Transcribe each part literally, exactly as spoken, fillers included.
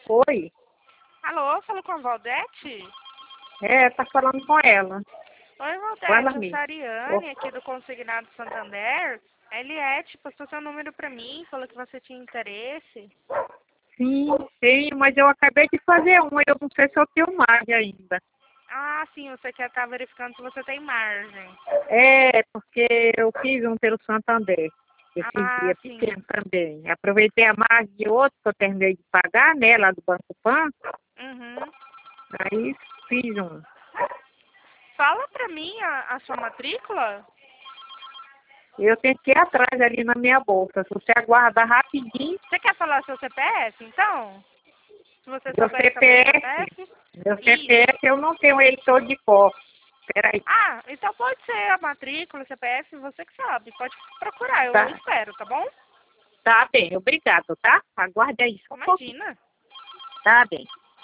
Oi. Alô, falo com a Valdete? É, tá falando com ela. Oi, Valdete, Fala, eu sou amiga. a Ariane, aqui do Consignado Santander. A Eliette passou seu número pra mim, falou que você tinha interesse. Sim, sim, mas eu acabei de fazer um, eu não sei se eu tenho margem ainda. Ah, sim, você quer estar verificando se você tem margem. É, porque eu fiz um pelo Santander. Esses Ah, dias sim. pequeno também. Aproveitei a margem de outro que eu terminei de pagar, né, lá do Banco Pan. Uhum. Aí fiz um. Fala pra mim a, a sua matrícula. Eu tenho que ir atrás ali na minha bolsa. Se você aguardar rapidinho, Você quer falar seu C P F, então? Se você meu souber saber seu C P F, C P F? meu Isso. C P F eu não tenho ele todo de cor. Peraí. Ah, então pode ser a matrícula, C P F, você que sabe. Pode procurar, eu Tá, espero, tá bom? tá bem, obrigado, tá? Aguarde aí só um pouquinho. Imagina. Tá bem.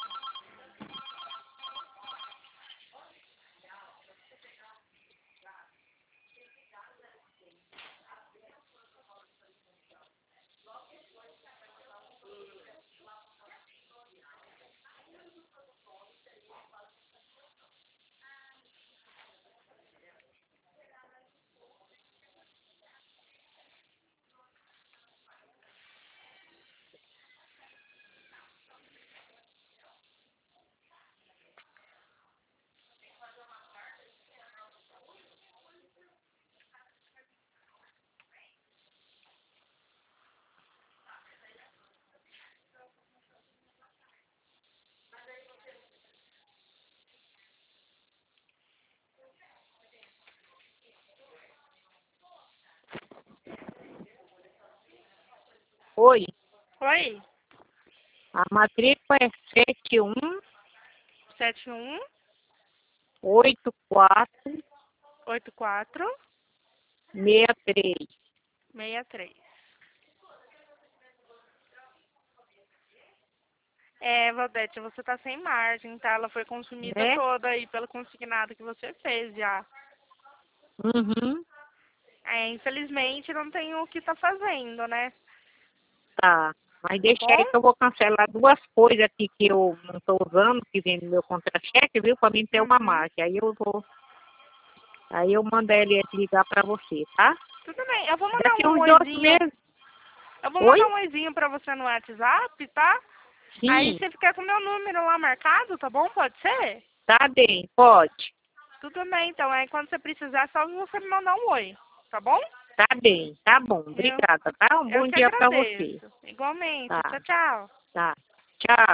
Oi, Oi, a matrícula é sete um sete um oito quatro oito quatro seis três. seis três. É, Valdete, você tá sem margem, tá? Ela foi consumida Né? toda aí pelo consignado que você fez já. Uhum, É, infelizmente não tem o que tá fazendo, né? tá. Mas Tá deixa bom? aí que eu vou cancelar duas coisas aqui que eu não tô usando, que vem no meu contra-cheque, viu? Pra mim ter uma Uhum. margem. Aí eu vou. Aí eu mando ele ligar pra você, tá? Tudo bem, eu vou mandar Daqui um uns dois oizinho. meses. Eu vou Oi? mandar um oizinho pra você no WhatsApp, tá? Aí Sim, você fica com o meu número lá marcado, tá bom? Pode ser? tá bem, pode. Tudo bem, então. Aí quando você precisar, só você me mandar um oi, tá bom? Tá bem, tá bom. Eu, Obrigada, tá? Um eu bom que dia pra você. agradeço. Igualmente. Tá, Tchau, tchau. tá. Tchau.